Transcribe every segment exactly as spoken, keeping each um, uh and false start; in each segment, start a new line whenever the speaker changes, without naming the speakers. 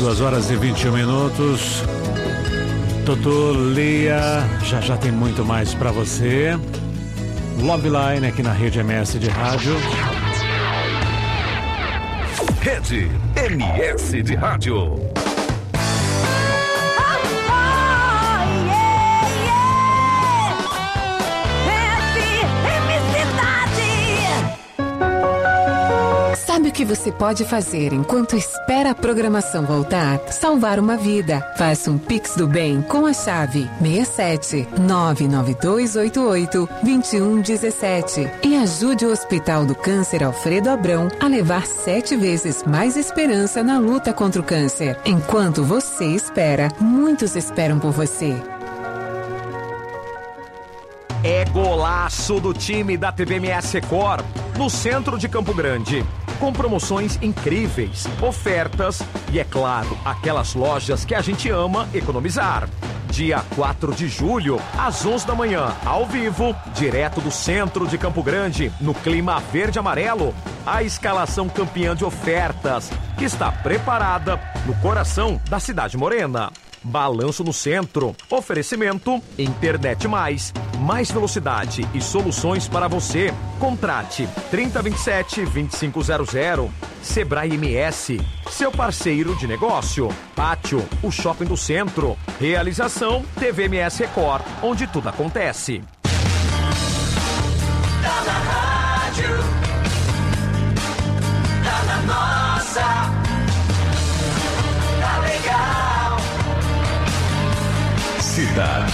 duas horas e vinte e um minutos. Totô, Lia, já já tem muito mais pra você. Love Line aqui na Rede M S de Rádio.
Rede M S de Rádio.
Sabe o que você pode fazer enquanto espera a programação voltar? Salvar uma vida. Faça um Pix do Bem com a chave seis sete nove nove dois oito oito dois um um sete e ajude o Hospital do Câncer Alfredo Abrão a levar sete vezes mais esperança na luta contra o câncer. Enquanto você espera, muitos esperam por você.
É golaço do time da T V M S Record, no centro de Campo Grande. Com promoções incríveis, ofertas e, é claro, aquelas lojas que a gente ama economizar. Dia quatro de julho, às onze da manhã, ao vivo, direto do centro de Campo Grande, no clima verde e amarelo, a escalação campeã de ofertas, que está preparada no coração da cidade morena. Balanço no centro. Oferecimento Internet Mais. Mais velocidade e soluções para você. Contrate trinta vinte e sete, vinte e cinco zero zero. Sebrae M S. Seu parceiro de negócio. Pátio, o shopping do centro. Realização T V M S Record, onde tudo acontece.
Tá na rádio. Tá na nossa. Tá legal.
Cidade.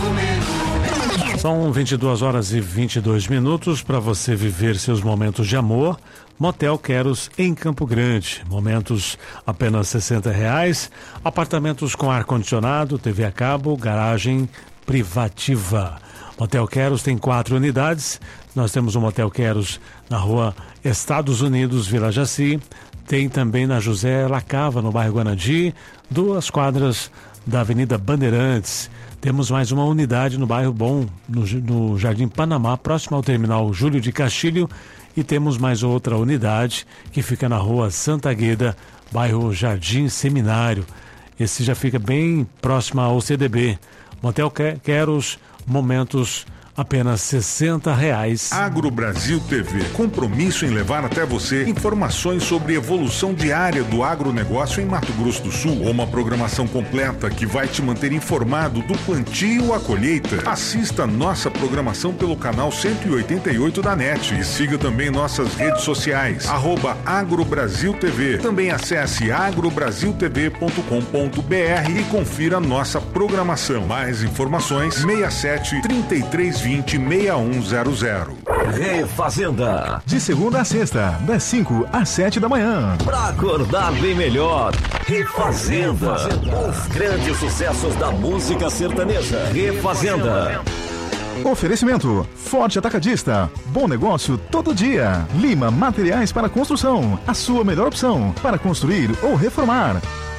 São vinte e duas horas e vinte e dois minutos para você viver seus momentos de amor. Motel Queros em Campo Grande. Momentos apenas sessenta reais. Apartamentos com ar-condicionado, T V a cabo, garagem privativa. Motel Queros tem quatro unidades. Nós temos o Motel Queros na rua Estados Unidos, Vila Jaci. Tem também na José Lacava, no bairro Guanadi, duas quadras da Avenida Bandeirantes. Temos mais uma unidade no bairro Bom, no, no Jardim Panamá, próximo ao terminal Júlio de Castilho. E temos mais outra unidade que fica na rua Santa Gueda, bairro Jardim Seminário. Esse já fica bem próximo ao C D B. Motel Queros, momentos apenas sessenta reais.
Agro Brasil T V, compromisso em levar até você informações sobre evolução diária do agronegócio em Mato Grosso do Sul. Uma programação completa que vai te manter informado do plantio à colheita. Assista nossa programação pelo canal cento e oitenta e oito da NET e siga também nossas redes sociais, arroba Agro Brasil T V. Também acesse agro brasil t v ponto com ponto b r e confira nossa programação. Mais informações, seis sete, trinta e três, vinte, seis um zero zero.
Refazenda.
De segunda a sexta, das cinco às sete da manhã.
Pra acordar bem melhor. Refazenda. Os grandes sucessos da música sertaneja. Refazenda.
Oferecimento Forte Atacadista. Bom negócio todo dia. Lima Materiais para Construção. A sua melhor opção para construir ou reformar.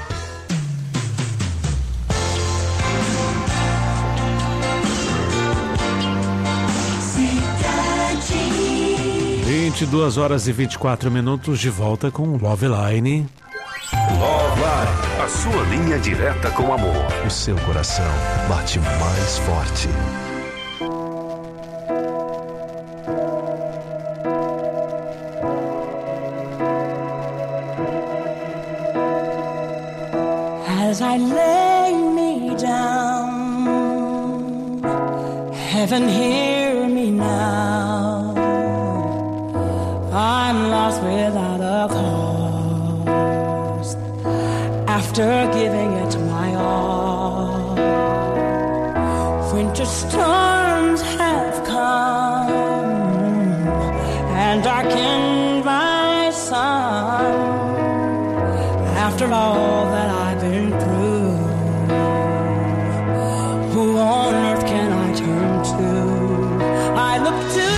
vinte e duas horas e vinte e quatro minutos, de volta com Love Line.
Love Line, a sua linha direta com amor.
O seu coração bate mais forte.
As I lay me down, heaven hear me now. I'm lost without a cause, after giving it my all. Winter storms have come and darkened my sun. After all that I've been through, who on earth can I turn to? I look to you.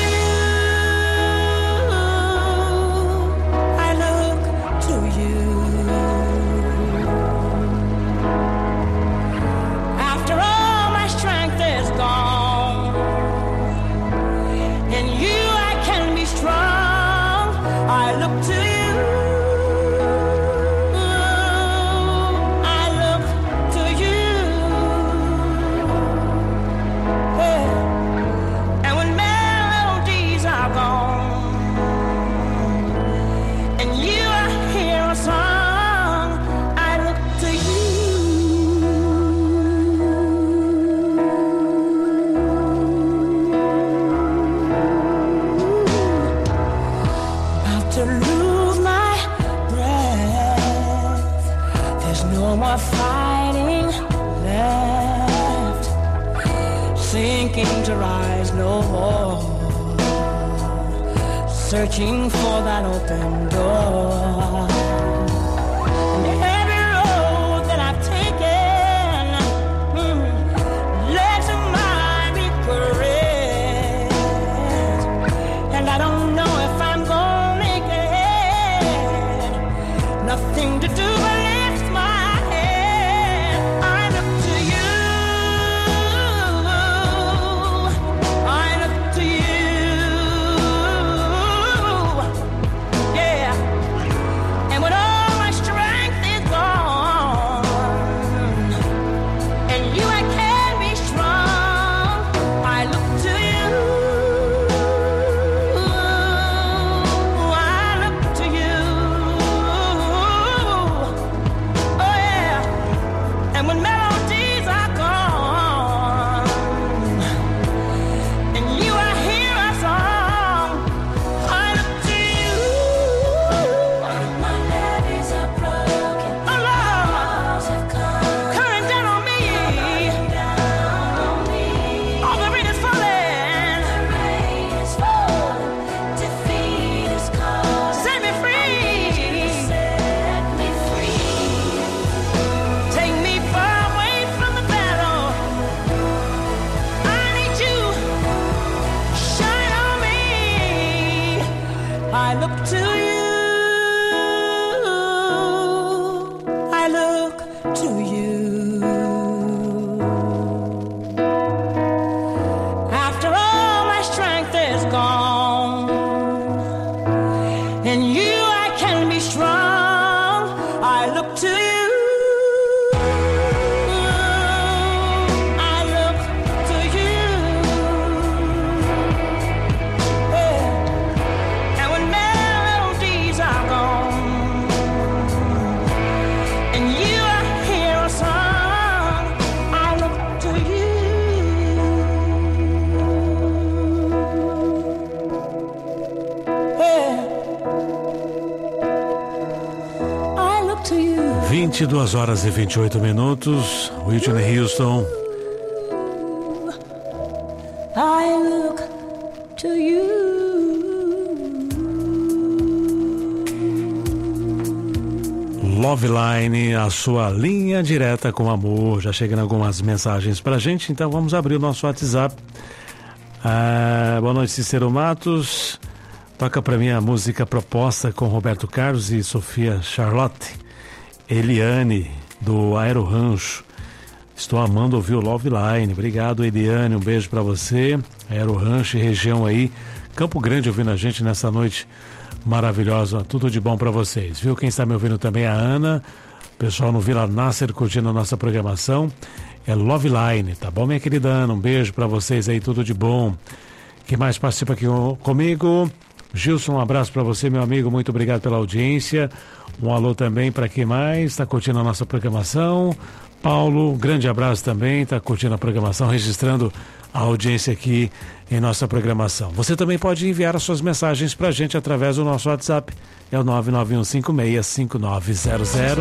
I look to you.
lose my breath. There's no more fighting left. Sinking to rise no more. Searching for that open door. And every road that I've taken mm, led to my regret. And I don't know if I'm gonna make it. Nothing to do but lift my head. I look to you. I look to you. Yeah. And when all my strength is gone, and you I can be strong, I look to you. I look to you. Oh yeah. And when melodies are gone, and you I hear a song, I look to you. My levees are broken. Oh Lord, walls have come coming down on me. Down on me. All the rain is falling. The rain is falling. Defeat is calling. Set me free. Set me free. Take me far away from the battle. I need you. Shine on me. I look to you. I look to you. After all my strength is gone, and you I can be strong. I look to you. I look to you. Yeah. And when melodies are gone, and you I hear a song, I look to you. Yeah. I look to you.
vinte e duas horas e vinte e oito minutos. Whitney Houston.
I look to you.
Love Line, a sua linha direta com amor. Já chegando algumas mensagens pra gente, então vamos abrir o nosso WhatsApp. Ah, boa noite, Cícero Matos. Toca pra mim a música proposta com Roberto Carlos e Sofia Charlotte. Eliane, do Aero Rancho. Estou amando ouvir o Love Line. Obrigado, Eliane. Um beijo pra você. Aero Rancho e região aí. Campo Grande ouvindo a gente nessa noite maravilhosa. Tudo de bom pra vocês. Viu? Quem está me ouvindo também é a Ana. Pessoal no Vila Nasser curtindo a nossa programação. É Love Line, tá bom, minha querida Ana? Um beijo pra vocês aí. Tudo de bom. Quem mais participa aqui comigo? Gilson, um abraço pra você, meu amigo. Muito obrigado pela audiência. Um alô também para quem mais está curtindo a nossa programação. Paulo, um grande abraço também, está curtindo a programação, registrando a audiência aqui em nossa programação. Você também pode enviar as suas mensagens para a gente através do nosso WhatsApp. É o nove nove um cinco seis cinco nove zero zero.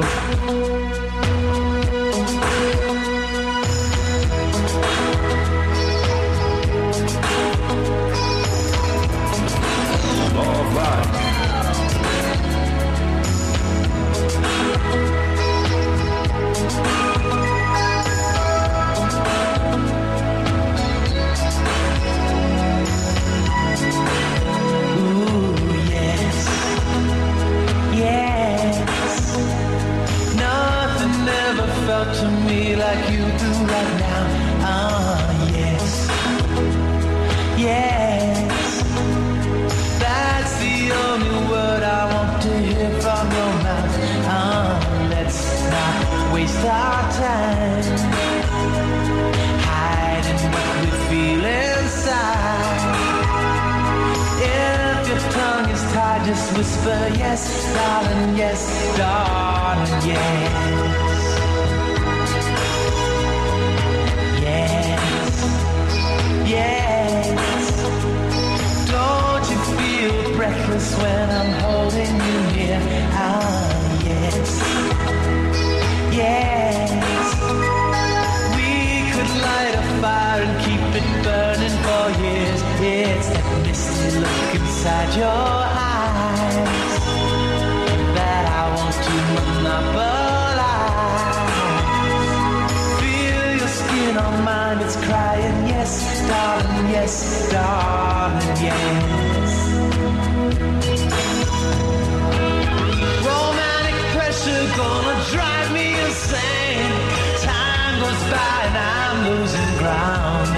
To me like you do right now. Ah, yes, yes. That's the only word I want to hear from your mouth. Ah, let's not waste our time hiding what we feel inside. If your tongue is tied, just whisper yes, darling, yes, darling, yes. Yes, don't you feel breathless Christmas when I'm holding you near. Ah, yes, yes. We could light a fire and keep it burning for years. It's that misty look inside your eyes that I want to monopolize. Feel your skin on mine, it's crying, yes, darling, yes, darling, yes. Romantic pressure gonna drive me insane. Time goes by and I'm losing ground.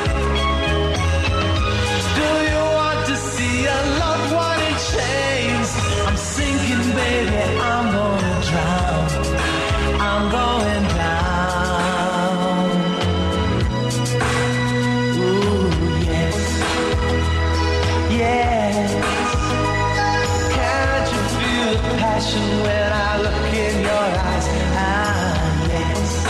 Do you want to see a loved one in chains? I'm sinking, baby, I'm gonna drown. I'm going down. Ooh, yes, yes. Can't you feel the passion when I look in your eyes? Ah, yes,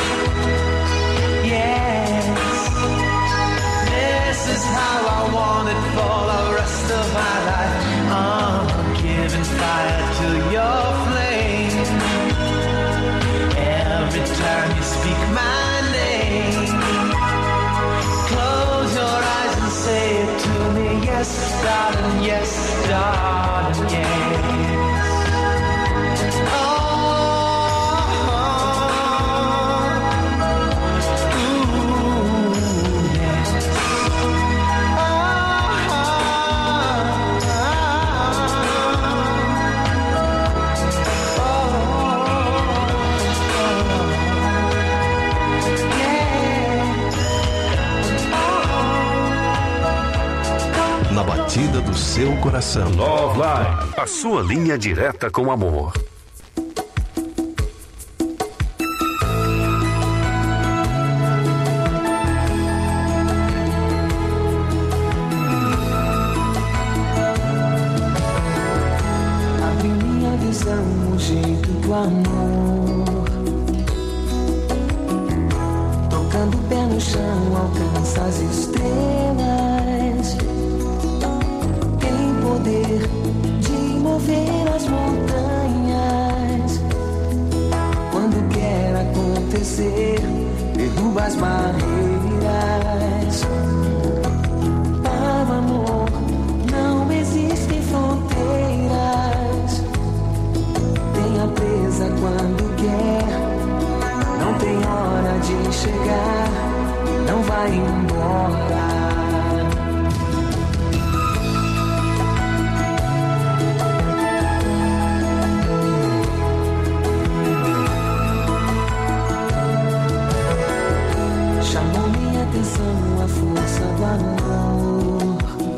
yes. This is how I want it for the rest of my life. I'm giving fire to your flame. Every time you speak my name, close your eyes and say it to me. Yes, darling, yes, darling, yes.
Na batida do seu coração.
Love Line, a sua linha direta com amor.
Abre minha visão, o jeito do amor. Tocando o pé no chão, alcança as estrelas. Tem poder de mover as montanhas. Quando quer acontecer, derruba as barreiras. Para o amor não existem fronteiras. Tenha presa quando quer. Não tem hora de chegar. Não vai embora. Chamou minha atenção a força do amor,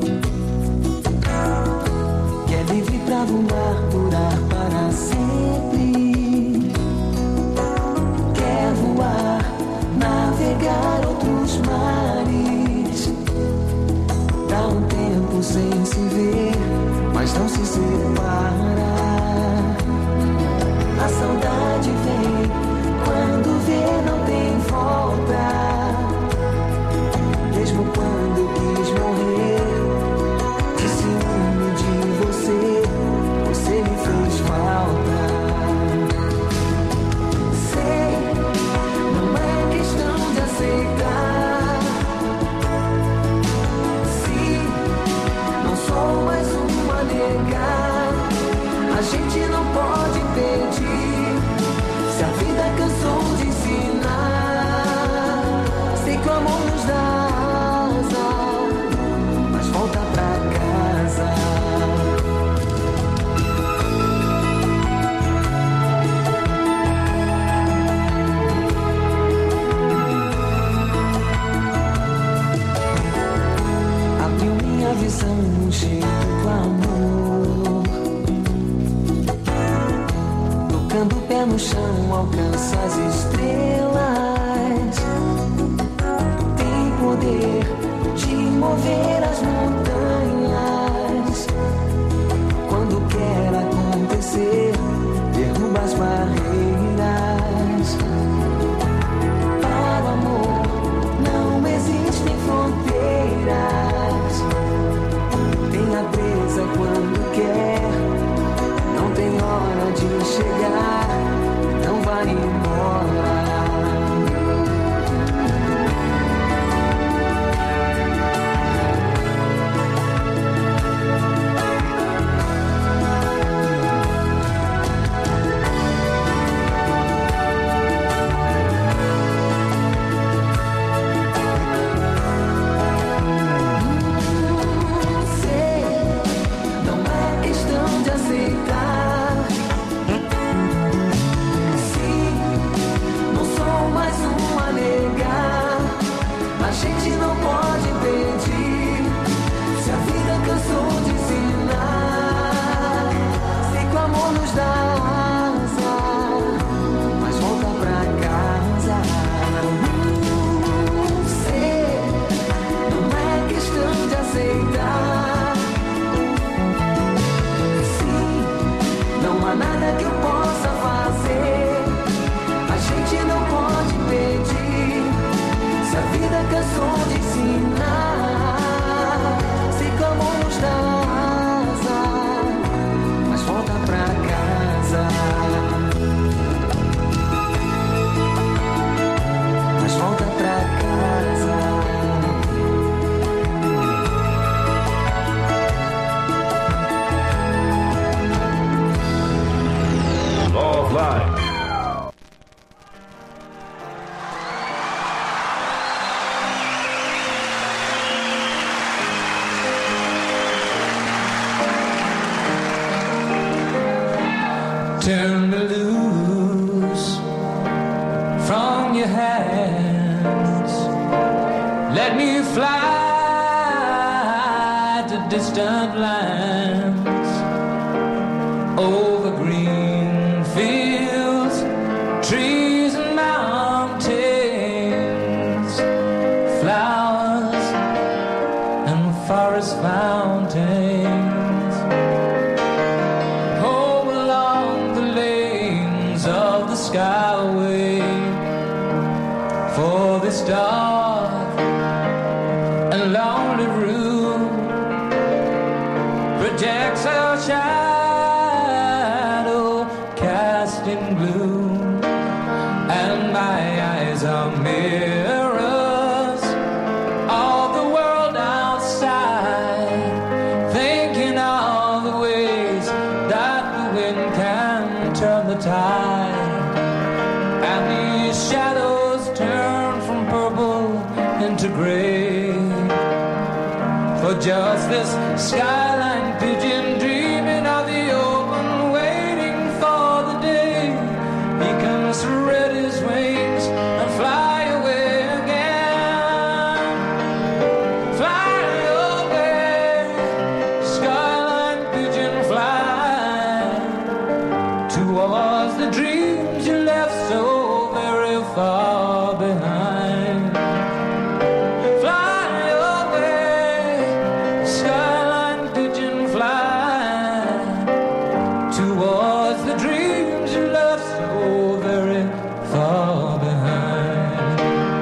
que é livre pra voar, durar para sempre. Quer voar, navegar outros mares. Dá um tempo sem se ver, mas não se separa. A saudade vem quando vê, não tem volta. Mesmo quando quis morrer, de ciúme de você, você me fez falta. Sei, não é questão de aceitar. Se não sou mais um a negar, a gente não pode impedir. Se a vida cansou de ensinar, sei que o amor nos dá. Volta pra casa. Abriu minha visão, um jeito do amor. Tocando o pé no chão, alcança as estrelas. Tem poder de mover as montanhas. Quando quer acontecer, derruba as barreiras. Para o amor não existem fronteiras. Tenha presa quando quer. chegar, não vai embora.
Turn me loose from your hands. Let me fly to distant lands, over green fields, trees and mountains, flowers and forest fountains. Skyway for this dark and lonely room projects our shadow cast in gloom, and my eyes are mirrors of the world outside, thinking of the ways that the wind can turn the tide. Shadows turn from purple into gray, for just this skyline pigeon dreaming of the open, waiting for the day he can spread his wings and fly away again. Fly away, skyline pigeon, fly towards the dreams you left so far behind. Fly away, skyline pigeon, fly towards the dreams you left so very far behind.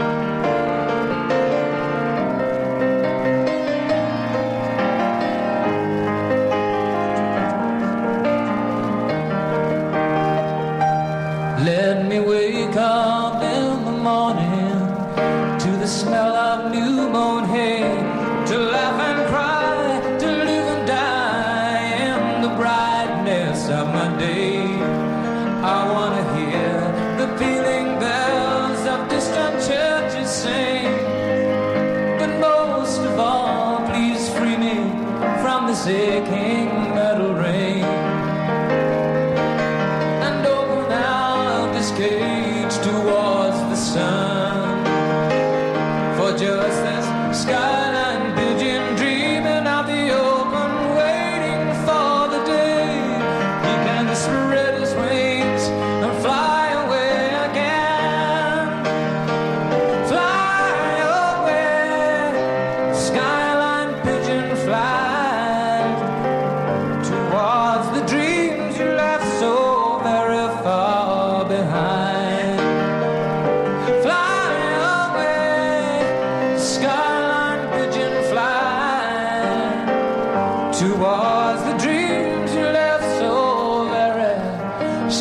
Let me wake up in the morning to the smell of new mown hay, to laugh and cry, to live and die in the brightness of my day. I want to hear the pealing bells of distant churches sing, but most of all, please free me from this aching metal rain, and open out this cage towards the sun, for just this skyline pigeon dreaming of the open, waiting for the day he can spread his wings and fly away again. Fly away, skyline pigeon, fly towards the dreams you left so very far behind. Fly away, skyline pigeon, fly towards the dreams you left so very,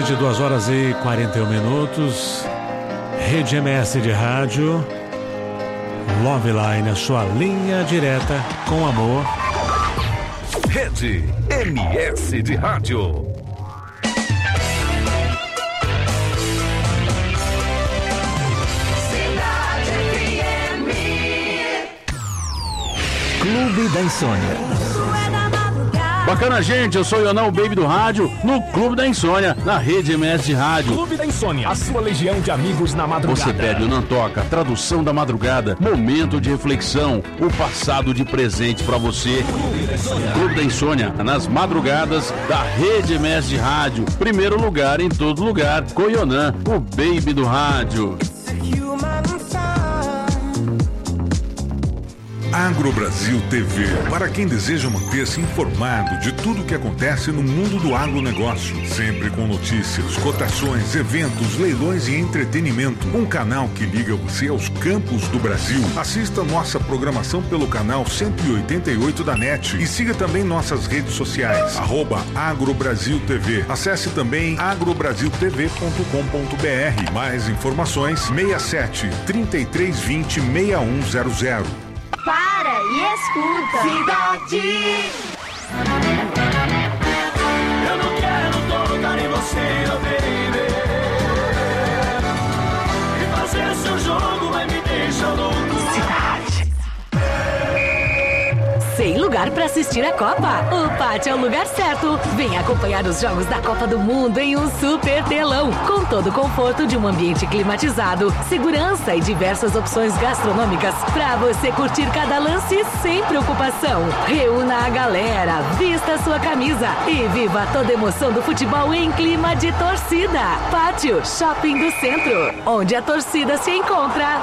vinte e duas horas e quarenta e um minutos. Rede M S de rádio. Loveline, a sua linha direta com amor.
Rede M S de rádio.
Clube da Insônia.
Bacana, gente, eu sou o Ionão, o Baby do rádio, no Clube da Insônia, na Rede M S de rádio.
Clube da Insônia, a sua legião de amigos na madrugada.
Você pede o Não Toca, tradução da madrugada, momento de reflexão, o passado de presente pra você. Clube da Insônia, Clube da Insônia, nas madrugadas da Rede M S de rádio. Primeiro lugar em todo lugar, com o Ionan, o Baby do rádio.
AgroBrasil T V, para quem deseja manter-se informado de tudo o que acontece no mundo do agronegócio, sempre com notícias, cotações, eventos, leilões e entretenimento. Um canal que liga você aos campos do Brasil. Assista nossa programação pelo canal cento e oitenta e oito da NET e siga também nossas redes sociais, arroba AgroBrasil T V. Acesse também agrobrasil t v ponto com ponto b r. Mais informações, seis sete, trinta e três vinte, seis um zero zero.
Para e escuta. Cidade. Eu não quero tocar em você, oh baby. E fazer seu jogo vai me deixar louco.
Cidade. Sem lugar para assistir a Copa? O Pátio é o lugar certo. Vem acompanhar os jogos da Copa do Mundo em um super telão, com todo o conforto de um ambiente climatizado, segurança e diversas opções gastronômicas para você curtir cada lance sem preocupação. Reúna a galera, vista a sua camisa e viva toda a emoção do futebol em clima de torcida. Pátio Shopping do Centro, onde a torcida se encontra.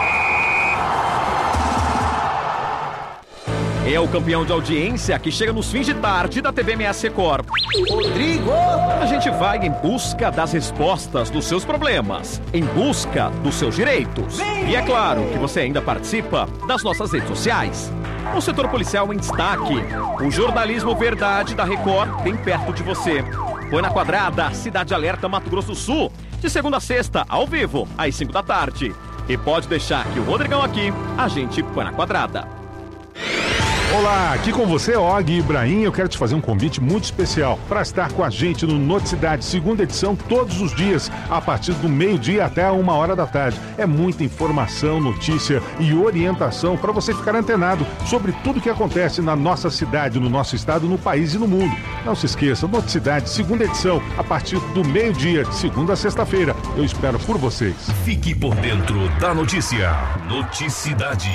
É o campeão de audiência que chega nos fins de tarde da T V M S Record.
Rodrigo!
A gente vai em busca das respostas dos seus problemas, em busca dos seus direitos. E é claro que você ainda participa das nossas redes sociais. O setor policial em destaque. O jornalismo verdade da Record bem perto de você. Põe na Quadrada, Cidade Alerta, Mato Grosso do Sul. De segunda a sexta, ao vivo, às cinco da tarde. E pode deixar que o Rodrigão aqui, a gente põe na Quadrada.
Olá, aqui com você, Og Ibrahim. Eu quero te fazer um convite muito especial para estar com a gente no Noticidade, segunda edição, todos os dias, a partir do meio-dia até uma hora da tarde. É muita informação, notícia e orientação para você ficar antenado sobre tudo que acontece na nossa cidade, no nosso estado, no país e no mundo. Não se esqueça, Noticidade, segunda edição, a partir do meio-dia, de segunda a sexta-feira. Eu espero por vocês.
Fique por dentro da notícia. Noticidade.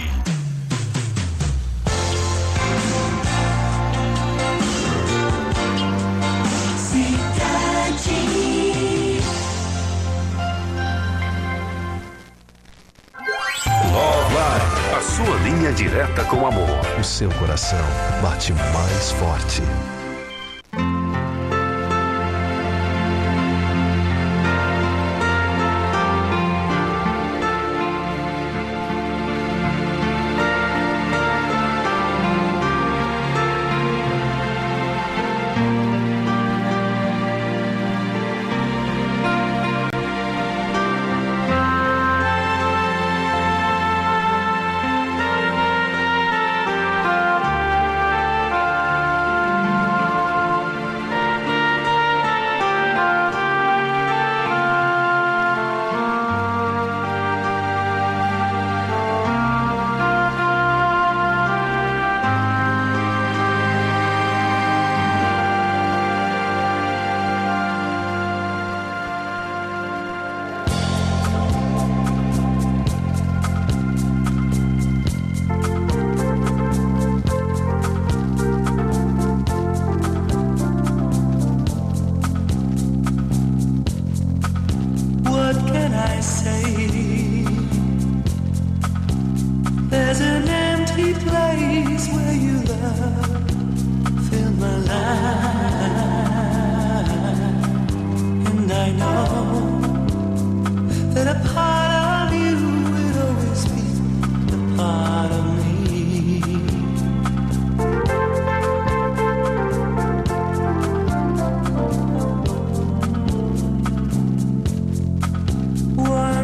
Loveline, a sua linha direta com amor.
O seu coração bate mais forte.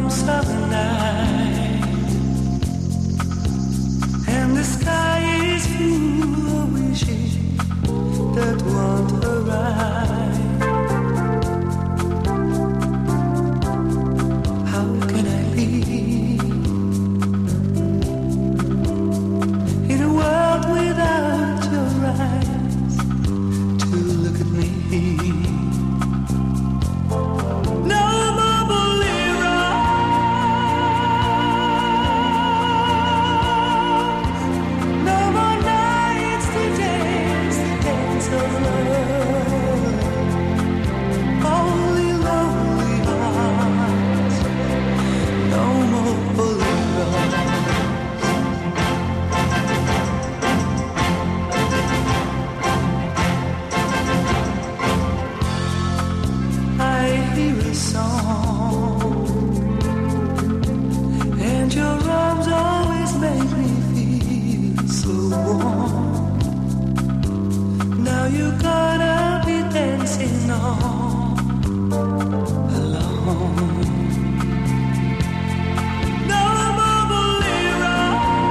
warm summer night, and the sky is full of wishes that won't arrive. How can I live in a world without your eyes to look at me? No more bolero, no more nights to dance the dance of love. Only lonely hearts, no more bolero. I hear a song, and your arms always make me feel so warm. Now you're gonna be dancing all alone. No more bolero,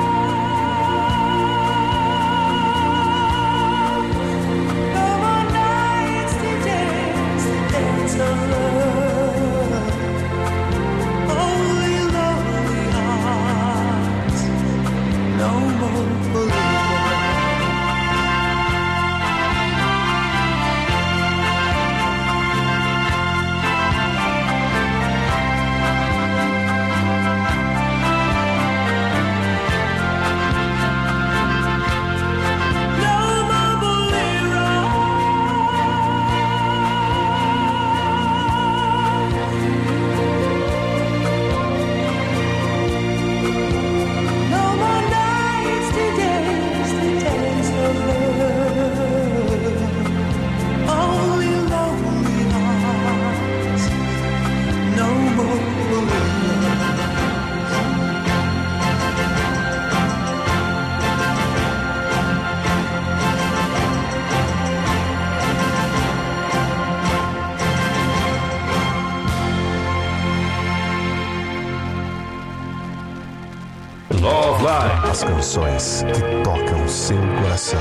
no more nights to dance the dance of love. Only lonely hearts, no more bolero. No more bolero, no more nights to dance the dance of love. Only lonely hearts, no more bolero.
Love Live.
As canções que tocam seu coração.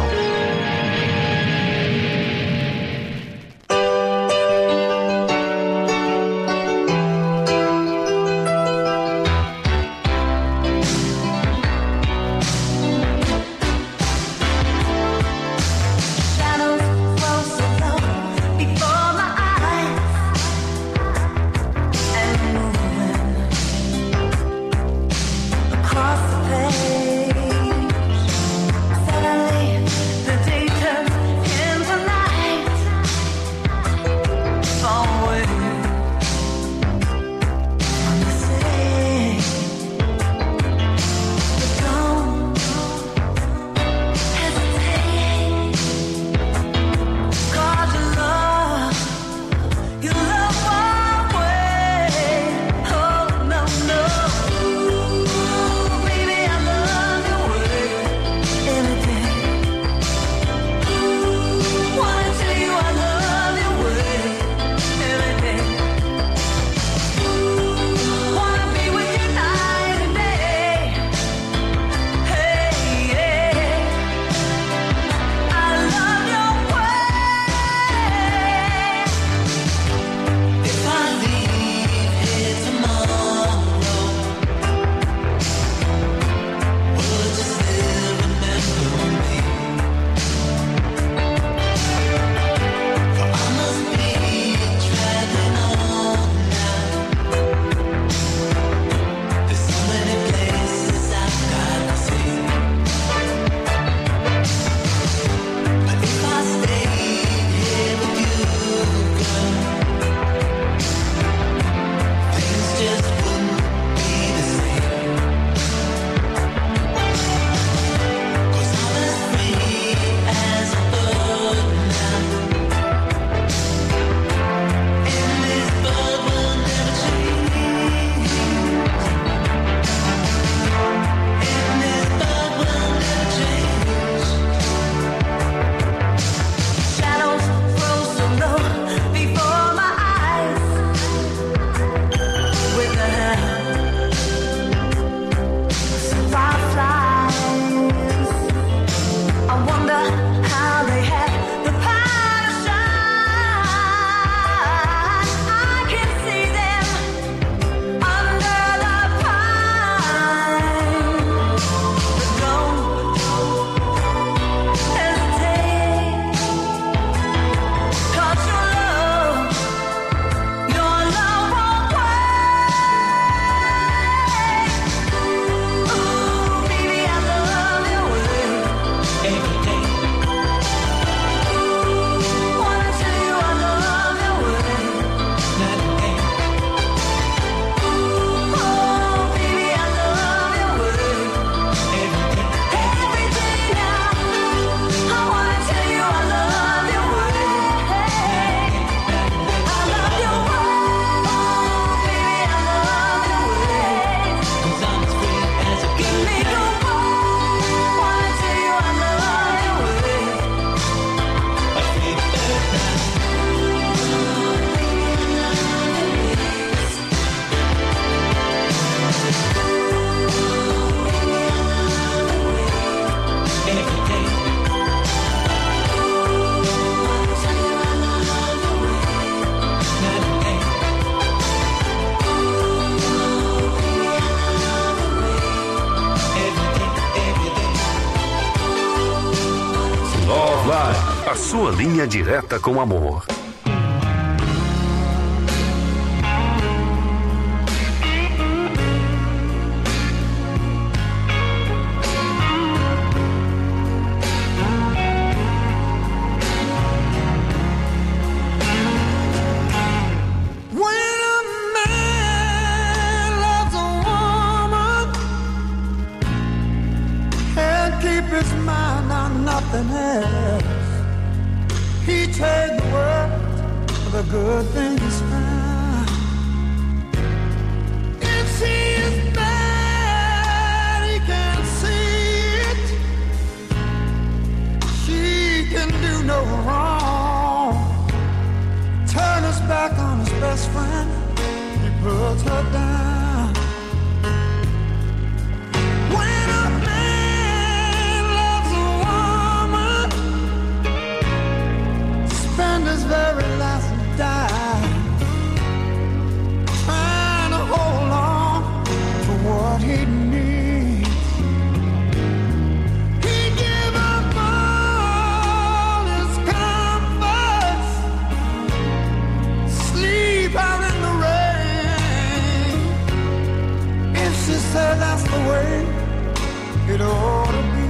Shadows flow so low before my eyes, and moving across the page. Suddenly, the day
A sua linha direta com amor.
His mind on nothing else. He trade the world for the good things found. If she is bad, he can see it. She can do no wrong. Turn his back on his best friend. He puts her down. His very last dime, trying to hold on to what he needs. He give up all his comforts, sleep out in the rain. If she said that's the way it ought to be.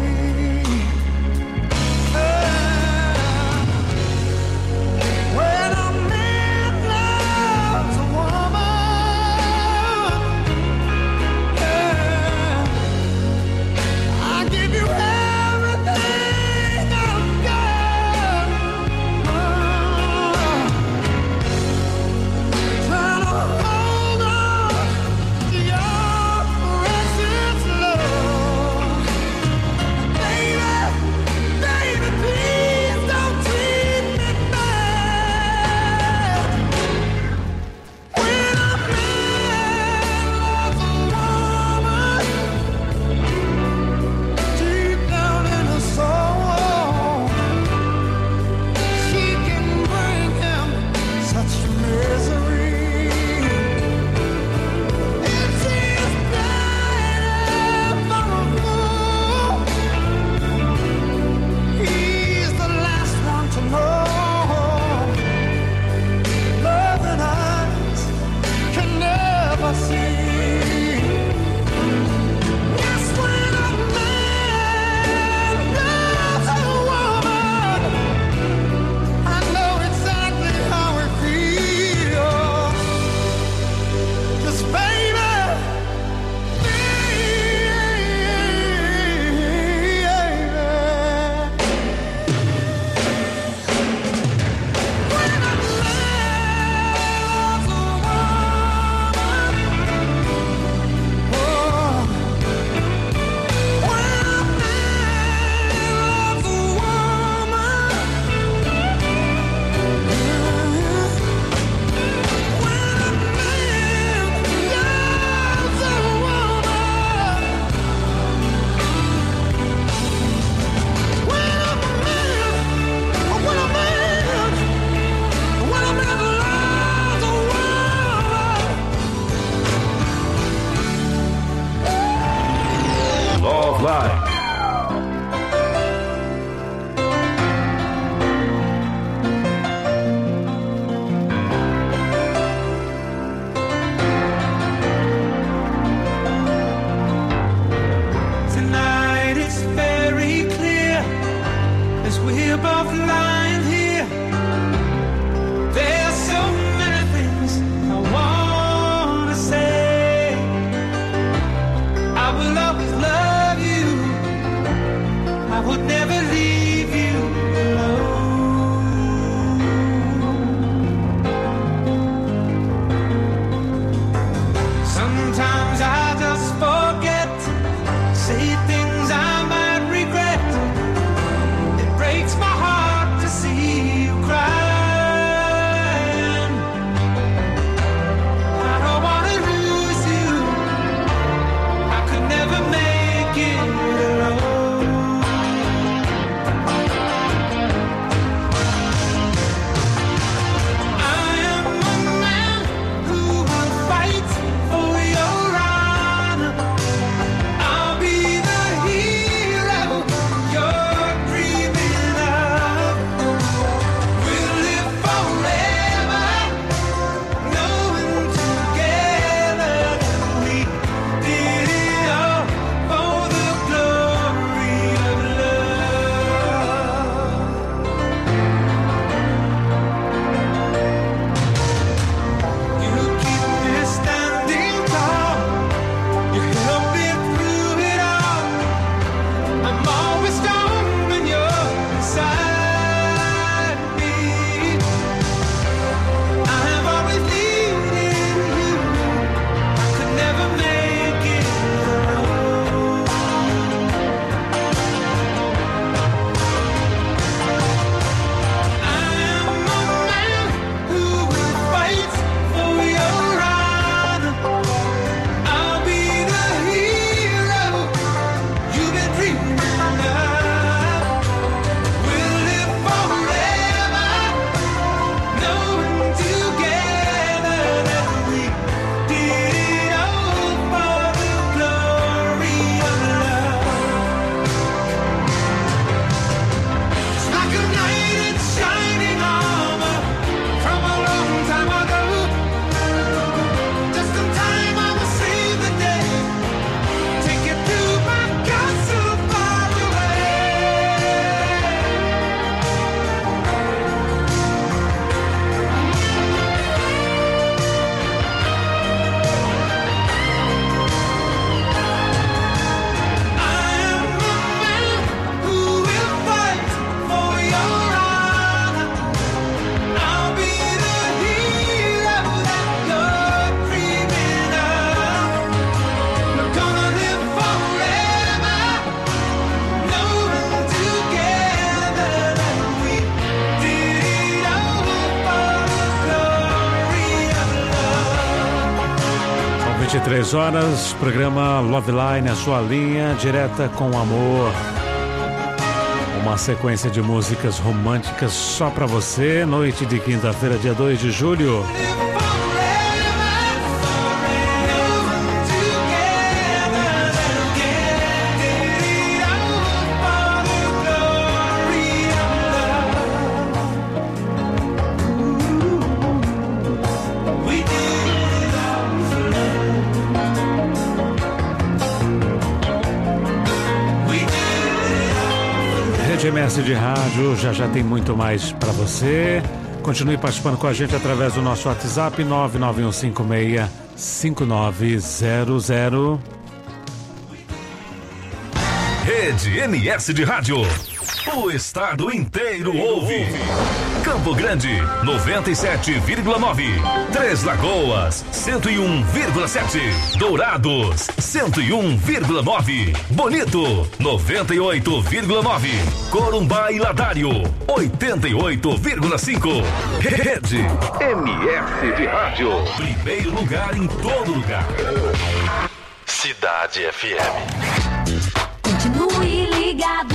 três horas, programa Love Line, a sua linha direta com amor. Uma sequência de músicas românticas só pra você, noite de quinta-feira, dia dois de julho. Rede M S de Rádio, já já tem muito mais para você. Continue participando com a gente através do nosso WhatsApp nove nove um cinco seis cinco nove zero zero.
Rede M S de Rádio. O estado inteiro ouve. Campo Grande, noventa e sete vírgula nove. Três Lagoas, cento e um vírgula sete. Dourados, cento e um vírgula nove. Bonito, noventa e oito vírgula nove. Corumbá e Ladário, oitenta e oito vírgula cinco. Rede M S de Rádio. Primeiro lugar em todo lugar.
Cidade F M.
Continue ligado.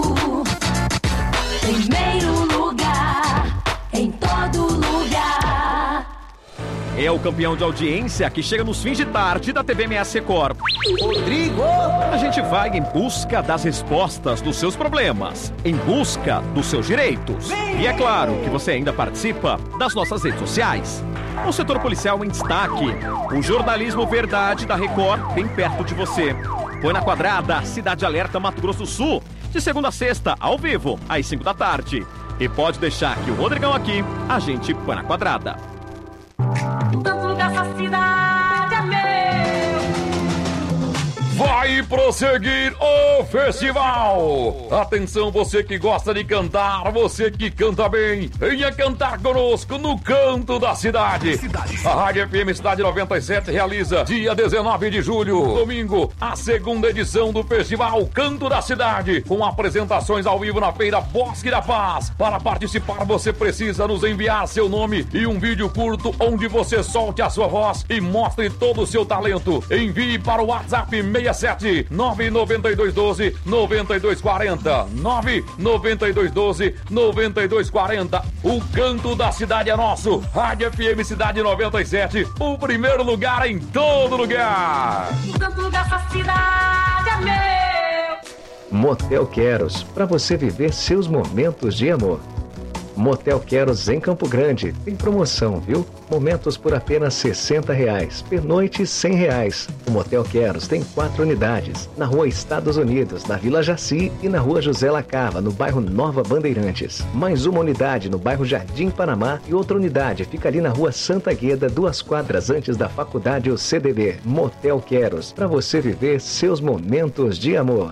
Primeiro lugar, em todo lugar.
É o campeão de audiência que chega nos fins de tarde da T V M S Record. Rodrigo! A gente vai em busca das respostas dos seus problemas, em busca dos seus direitos. E é claro que você ainda participa das nossas redes sociais. O setor policial em destaque, o jornalismo verdade da Record bem perto de você. Põe na quadrada, Cidade Alerta Mato Grosso do Sul, de segunda a sexta, ao vivo, às cinco da tarde. E pode deixar que o Rodrigão aqui, a gente põe na quadrada.
Tanto dessa cidade é meu.
Vai prosseguir o festival! Atenção, você que gosta de cantar, você que canta bem, venha cantar conosco no Canto da Cidade. A Rádio F M Cidade noventa e sete realiza dia dezenove de julho, domingo, a segunda edição do festival Canto da Cidade, com apresentações ao vivo na Feira Bosque da Paz. Para participar, você precisa nos enviar seu nome e um vídeo curto onde você solte a sua voz e mostre todo o seu talento. Envie para o WhatsApp seis sete nove nove dois um dois nove dois quatro zero nove nove dois um dois nove dois quatro zero. O Canto da Cidade é nosso. Rádio F M Cidade noventa e sete, o primeiro lugar em todo lugar.
O canto dessa cidade é meu.
Motel Queros, para você viver seus momentos de amor. Motel Queros em Campo Grande. Tem promoção, viu? Momentos por apenas sessenta reais. Pernoite, cem reais. O Motel Queros tem quatro unidades. Na Rua Estados Unidos, na Vila Jaci e na Rua José Lacava, no bairro Nova Bandeirantes. Mais uma unidade no bairro Jardim Panamá e outra unidade fica ali na Rua Santa Gueda, duas quadras antes da faculdade U C D B. Motel Queros, para você viver seus momentos de amor.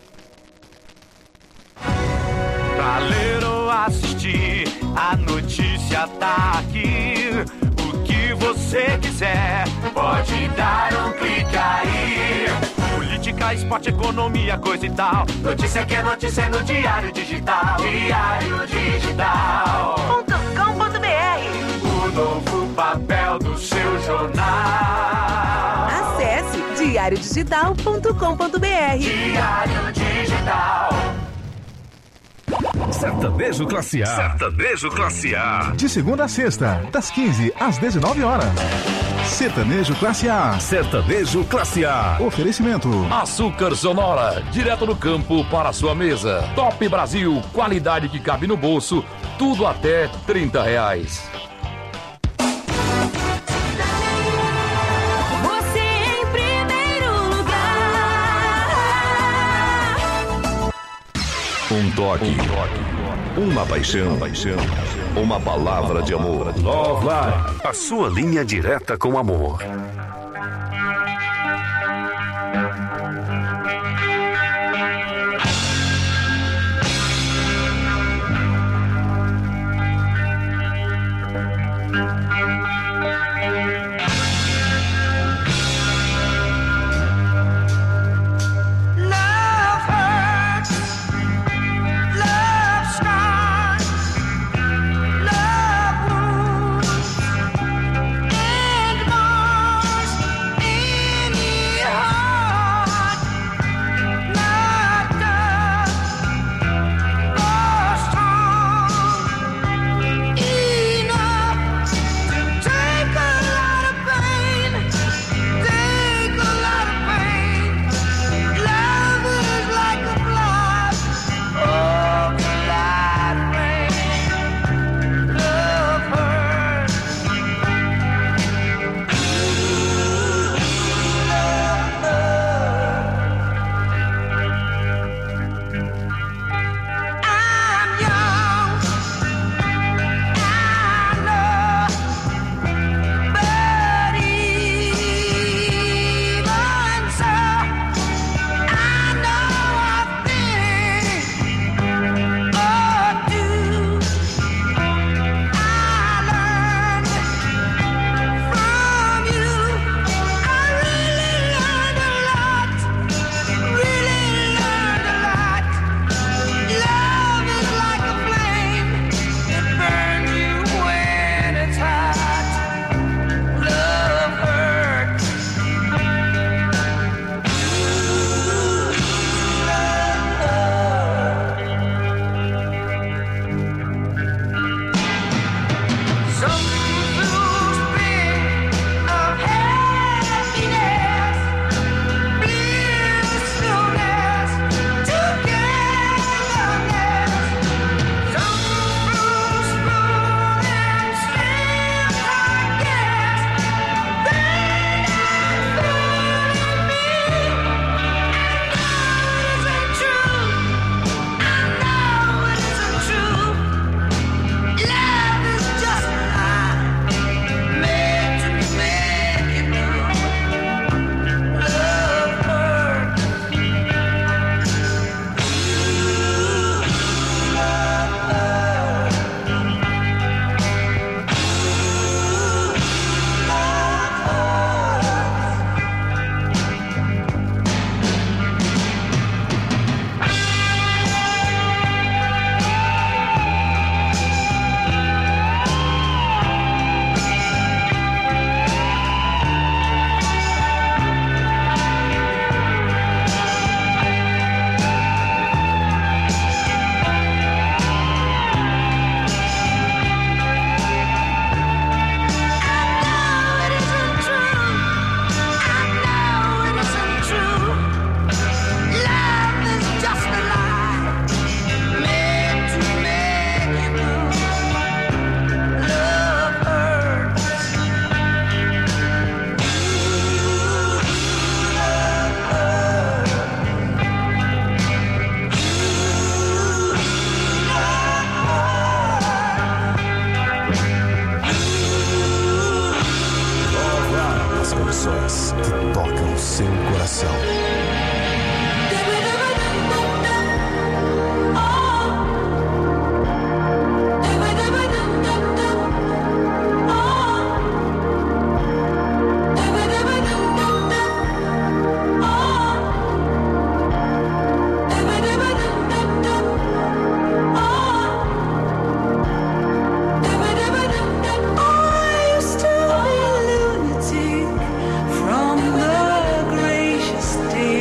Pra ler ou assistir, a notícia tá aqui. O que você quiser, pode dar um clique aí. Política, esporte, economia, coisa e tal. Notícia que é notícia no Diário Digital. Diário Digital ponto com ponto b r. O novo papel do seu jornal.
Acesse diário digital ponto com ponto b r.
Diário Digital.
Sertanejo Classe A. Sertanejo Classe A.
De segunda a sexta, das quinze às dezenove horas. Sertanejo Classe A.
Sertanejo Classe A.
Oferecimento: Açúcar Sonora, direto do campo para a sua mesa. Top Brasil, qualidade que cabe no bolso, tudo até trinta reais.
Você em primeiro lugar.
Um toque, uma paixão, uma palavra de amor. Love Line, a sua linha direta com amor.
coração.
From the gracious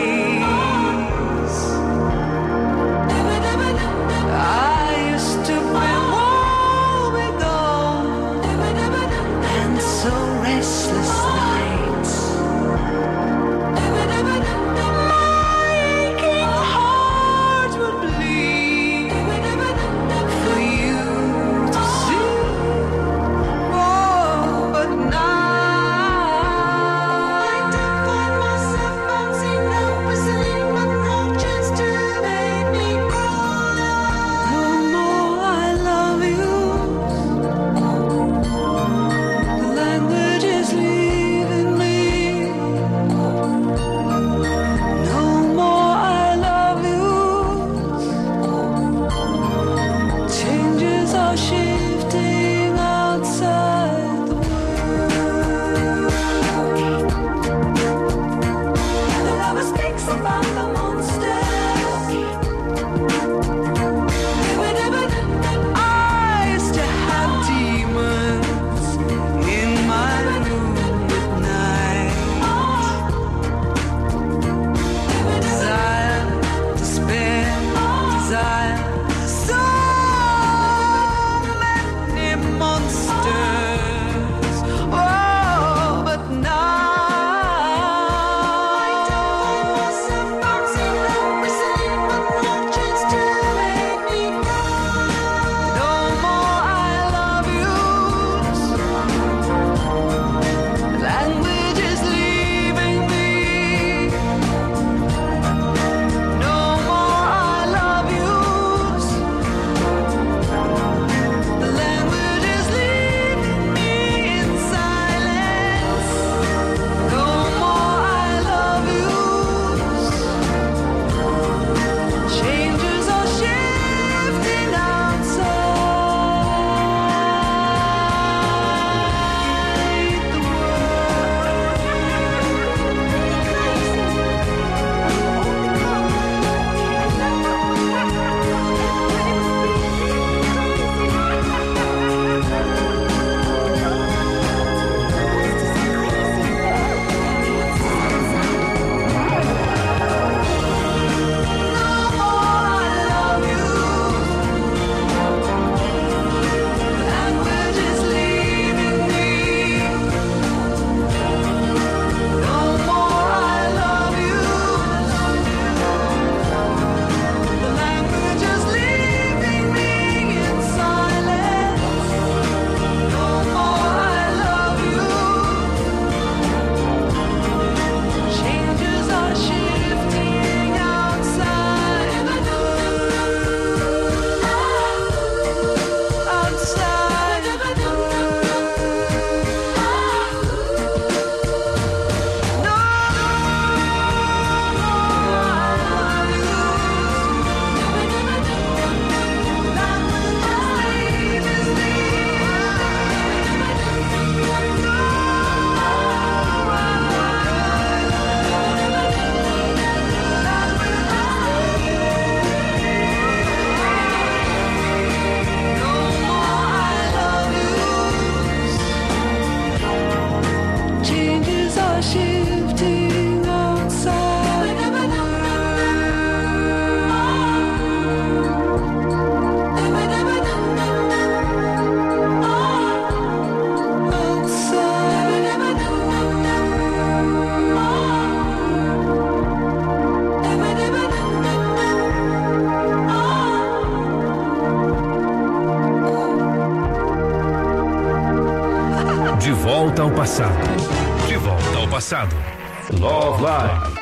De volta ao passado. De volta ao passado. Love Live.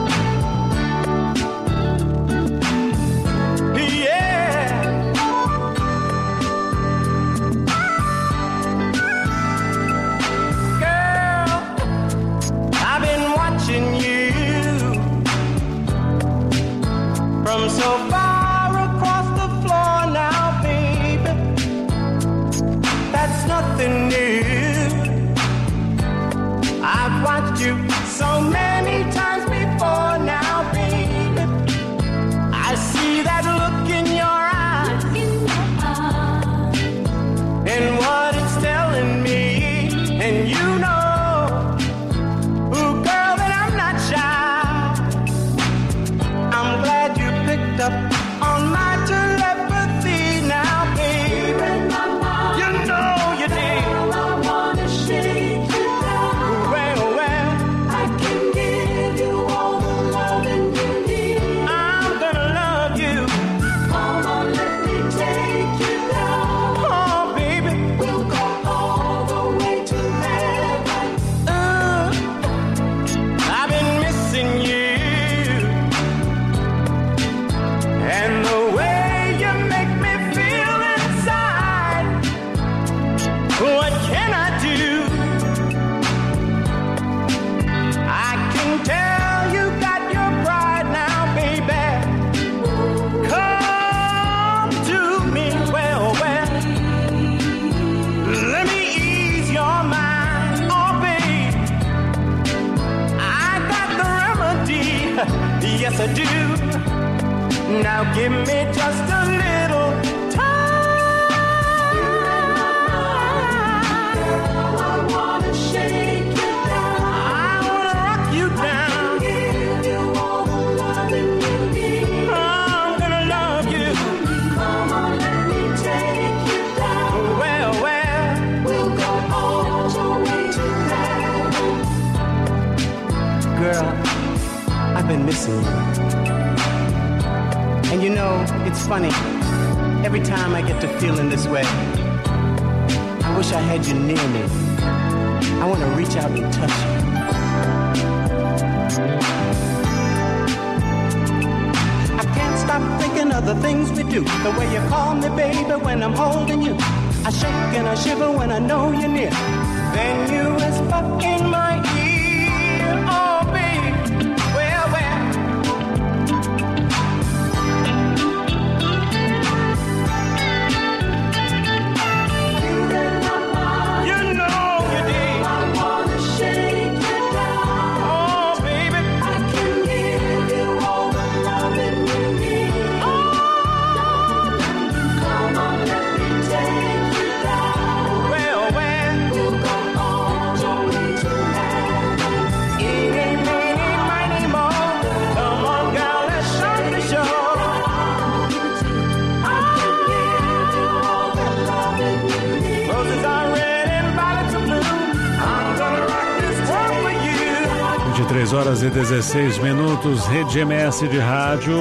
Yeah. so many times before now, baby. I see that look in your eyes, and what it's telling me, and you know, ooh, girl, that I'm not shy. I'm glad you picked up on my telepathy now, baby. You know you did. I wanna shake you down. Well, well, I can give you all the loving you need. I'm gonna love you. Come on, let me take you down. Oh, baby, we'll go all the way to heaven. Uh, I've been missing you, and the way you make me feel inside. What can I do? I can tell you got your pride now, baby. Come to me, well, well. Let me ease your mind, oh, babe. I got the remedy, yes, I do. Now give me just a little time. I wanna shake you down. I wanna rock you down. Give you all the loving you need. I'm gonna love you. Come on, let me take you down. Well, well, we'll go all the way to heaven. Girl, I've been missing you. And you know, it's funny, every time I get to feeling this way, I wish I had you near me. I want to reach out and touch you. I can't stop thinking of the things we do. The way you call me, baby, when I'm holding you. I shake and I shiver when I know you're near. Then you whisper in my ear, oh, baby, well, well. You know you did. I wanna shake you down. Oh, baby, I can give you all the loving you need. Oh, come on, let me take you down. Well, well, we'll go all the way to heaven. Eeny, meeny, miny, moe. Come on, girl, let's shut the show. I can give you all the loving you need. Roses are red and violets are blue. I'm gonna rock this world for you.
vinte e três horas e dezesseis minutos, Rede M S de rádio.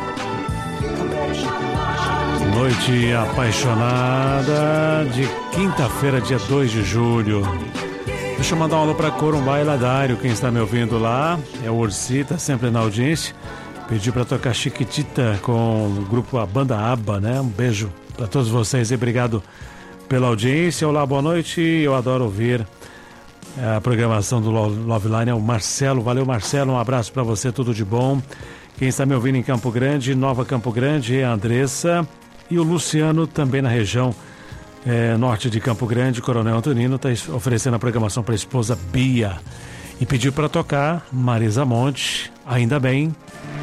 Noite apaixonada de quinta-feira, dia dois de julho. Deixa eu mandar um alô para Corumbá e Ladário. Quem está me ouvindo lá é o Ursi, tá sempre na audiência. Pedi para tocar Chiquitita com o grupo A Banda Aba, né? Um beijo para todos vocês e obrigado pela audiência. Olá, boa noite. Eu adoro ouvir a programação do Love Line. É o Marcelo. Valeu, Marcelo. Um abraço para você, tudo de bom. Quem está me ouvindo em Campo Grande, Nova Campo Grande, é a Andressa. E o Luciano, também na região é, norte de Campo Grande, Coronel Antonino, está oferecendo a programação para a esposa Bia. E pediu para tocar Marisa Monte, Ainda Bem.